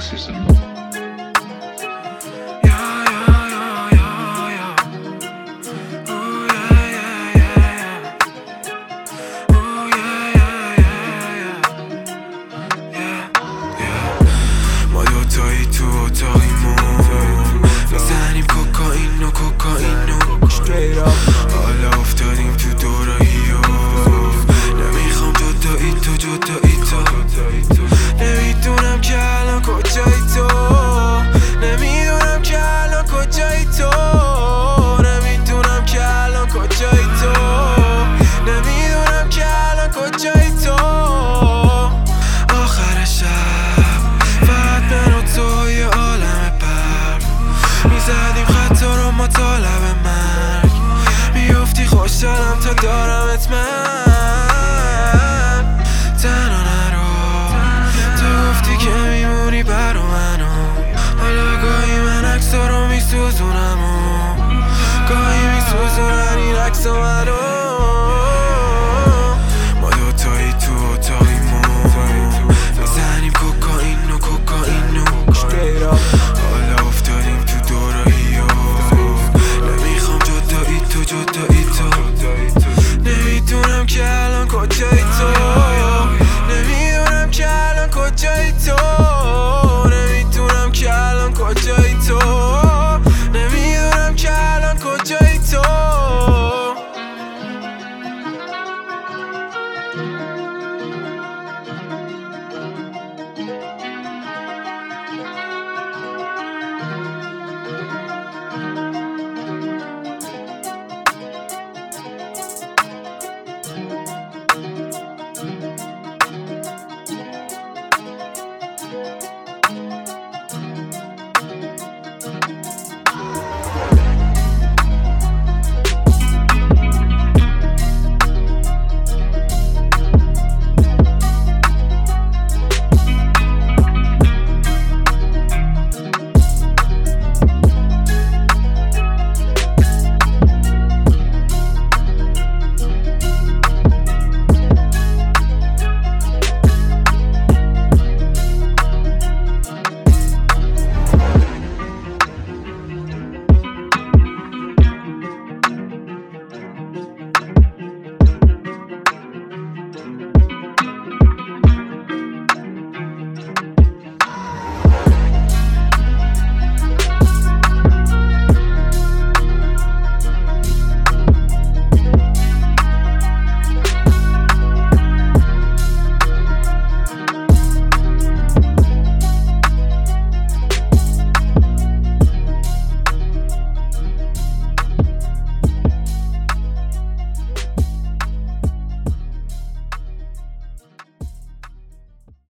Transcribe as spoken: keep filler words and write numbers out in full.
racism. ما دوتایی تو اتاقیمون میزنیم کوکائین و کوکائین و حالا افتادیم تو دورایی و نمیخوام جدایی تو جدایی تو نمیدونم که الان کجایی تو نمیدونم که الان کجایی تو نمیدونم که الان کجایی تو نمیدونم که الان کجایی تو آخر شب فقط من و تو یه عالم برف میزدیم خطا رو ما تا لب مرگ میافتی خوشحالم تا دارمت من تنها نرو تو گفتی که میمونی برا منو حالا گاهی من عکسا رو میسوزونم و گاهی میسوزونن این عکسا منو